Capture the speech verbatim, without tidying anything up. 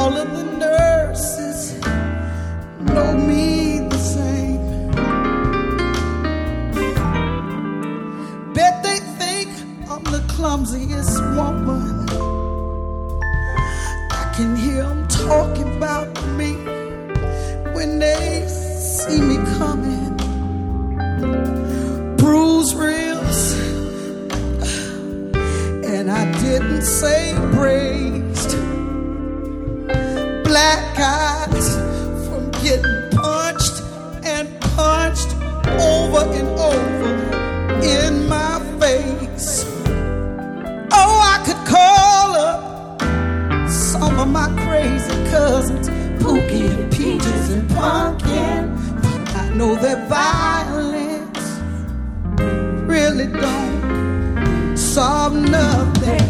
all of the nurses know me the same. Bet they think I'm the clumsiest woman. I can hear them talking about me when they see me coming. Bruised ribs, and I didn't say praised. Black eyes from getting punched and punched over and over in my face. Oh, I could call up some of my crazy cousins, Pookie and Peaches and Pumpkin. I know that violence really don't solve nothing.